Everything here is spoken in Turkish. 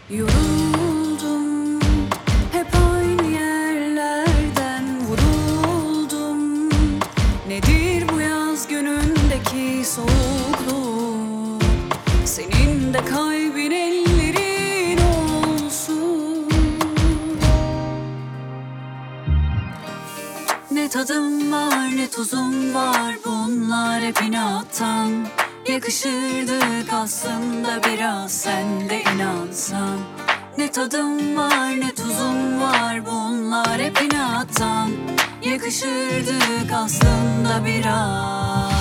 Yoruldum, hep aynı yerlerden vuruldum. Nedir bu yaz günündeki soğukluk? Senin de kalbin ellerin olsun. Ne tadım var ne tuzum var, bunlar hep inattan. Yakışırdık aslında biraz, sen de inansan. Ne tadım var ne tuzum var, bunlar hep inattan. Yakışırdık aslında biraz.